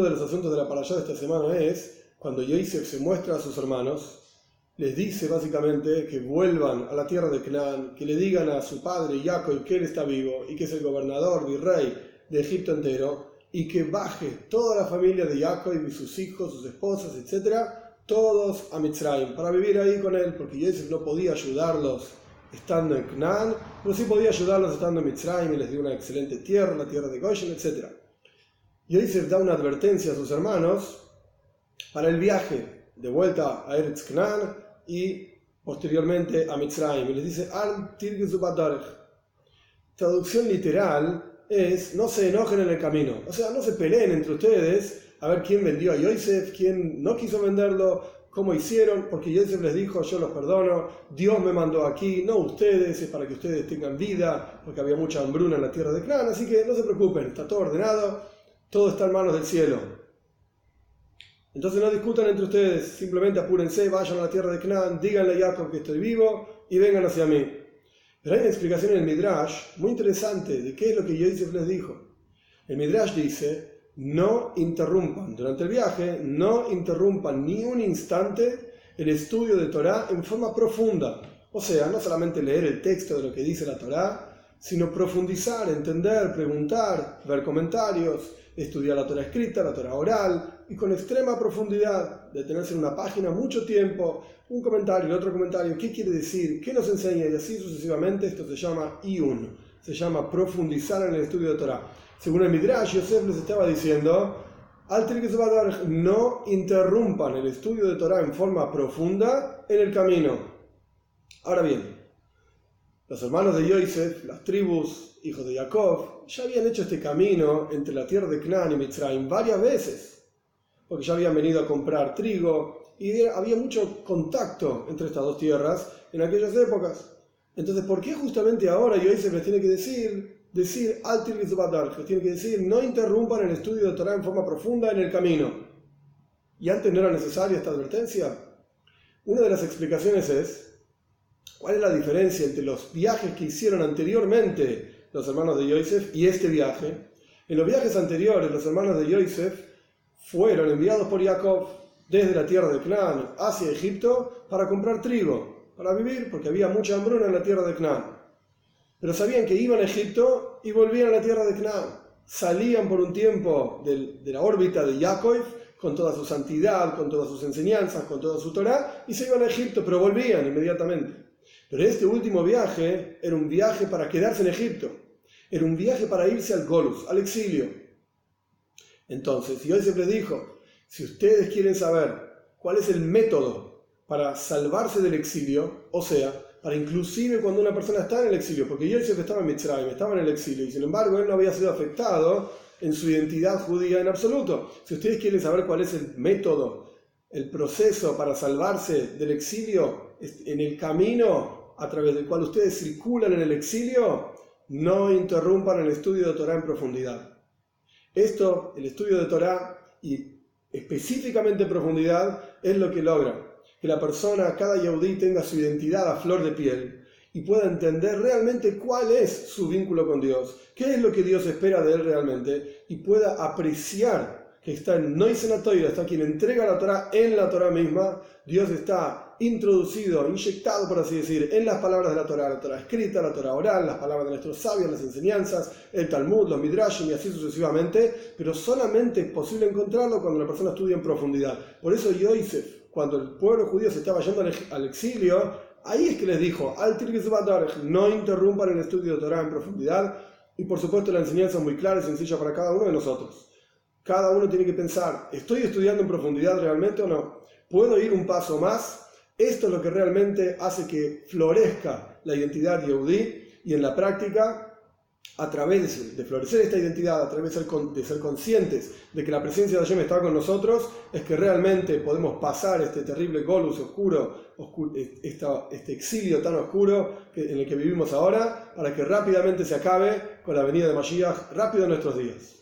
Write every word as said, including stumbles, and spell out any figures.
de los asuntos de la parashá de esta semana es cuando Yosef se muestra a sus hermanos, les dice básicamente que vuelvan a la tierra de Canaán, que le digan a su padre Jacob que él está vivo y que es el gobernador, virrey de Egipto entero, y que baje toda la familia de Jacob y sus hijos, sus esposas, etcétera, todos a Mitzrayim, para vivir ahí con él, porque Yosef no podía ayudarlos estando en Canaán, pero sí podía ayudarlos estando en Mitzrayim y les dio una excelente tierra, la tierra de Goshen, etcétera. Yosef da una advertencia a sus hermanos para el viaje de vuelta a Eretz Canaán y posteriormente a Mitzrayim. Y les dice, Al tirgezu badarech. Traducción literal es, no se enojen en el camino. O sea, no se peleen entre ustedes a ver quién vendió a Yosef, quién no quiso venderlo, cómo hicieron, porque Yosef les dijo, yo los perdono, Dios me mandó aquí, no ustedes, es para que ustedes tengan vida, porque había mucha hambruna en la tierra de Canaán, así que no se preocupen, está todo ordenado, todo está en manos del cielo. Entonces no discutan entre ustedes, simplemente apúrense, vayan a la tierra de Canaán, díganle a Jacob que estoy vivo y vengan hacia mí. Pero hay una explicación en el Midrash muy interesante de qué es lo que Yosef les dijo. El Midrash dice, no interrumpan durante el viaje, no interrumpan ni un instante el estudio de Torah en forma profunda. O sea, no solamente leer el texto de lo que dice la Torah, sino profundizar, entender, preguntar, ver comentarios, estudiar la Torah escrita, la Torah oral, y con extrema profundidad, detenerse en una página mucho tiempo, un comentario, el otro comentario, qué quiere decir, qué nos enseña, y así sucesivamente. Esto se llama iyun, se llama profundizar en el estudio de Torah. Según el Midrash, Yosef les estaba diciendo, no interrumpan el estudio de Torah en forma profunda en el camino. Ahora bien, los hermanos de Yosef, las tribus, hijos de Jacob, ya habían hecho este camino entre la tierra de Canaán y Mitzrayim varias veces, porque ya habían venido a comprar trigo y había mucho contacto entre estas dos tierras en aquellas épocas. Entonces, ¿por qué justamente ahora Yosef les tiene que decir, decir, al tirgezu badarech, les tiene que decir, no interrumpan el estudio de Torah en forma profunda en el camino? ¿Y antes no era necesaria esta advertencia? Una de las explicaciones es, ¿cuál es la diferencia entre los viajes que hicieron anteriormente los hermanos de Yosef y este viaje? En los viajes anteriores, los hermanos de Yosef fueron enviados por Jacob desde la tierra de Canaán hacia Egipto para comprar trigo, para vivir, porque había mucha hambruna en la tierra de Canaán. Pero sabían que iban a Egipto y volvían a la tierra de Canaán. Salían por un tiempo de, de la órbita de Jacob, con toda su santidad, con todas sus enseñanzas, con toda su Torah, y se iban a Egipto, pero volvían inmediatamente. Pero este último viaje era un viaje para quedarse en Egipto. Era un viaje para irse al Golus, al exilio. Entonces, Yosef les dijo, si ustedes quieren saber cuál es el método para salvarse del exilio, o sea, para inclusive cuando una persona está en el exilio, porque Yosef estaba en Mitzrayim, estaba en el exilio, y sin embargo él no había sido afectado en su identidad judía en absoluto. Si ustedes quieren saber cuál es el método, el proceso para salvarse del exilio, en el camino a través del cual ustedes circulan en el exilio, no interrumpan el estudio de Torah en profundidad. Esto, el estudio de Torah, y específicamente en profundidad, es lo que logra que la persona, cada yehudí, tenga su identidad a flor de piel y pueda entender realmente cuál es su vínculo con Dios, qué es lo que Dios espera de él realmente, y pueda apreciar que está en Noisen HaTorah, está quien entrega la Torah en la Torah misma. Dios está introducido, inyectado, por así decir, en las palabras de la Torah, la Torah escrita, la Torah oral, las palabras de nuestros sabios, las enseñanzas, el Talmud, los Midrashim y así sucesivamente, pero solamente es posible encontrarlo cuando la persona estudia en profundidad. Por eso Yosef, cuando el pueblo judío se estaba yendo al exilio, ahí es que les dijo, al tirgezu badarech, no interrumpan el estudio de Torah en profundidad. Y por supuesto la enseñanza es muy clara y sencilla para cada uno de nosotros. Cada uno tiene que pensar, ¿estoy estudiando en profundidad realmente o no? ¿Puedo ir un paso más? Esto es lo que realmente hace que florezca la identidad yehudí, y en la práctica, a través de florecer esta identidad, a través de ser conscientes de que la presencia de Hashem está con nosotros, es que realmente podemos pasar este terrible golus oscuro, oscuro esta, este exilio tan oscuro que, en el que vivimos ahora, para que rápidamente se acabe con la venida de Mashiach rápido en nuestros días.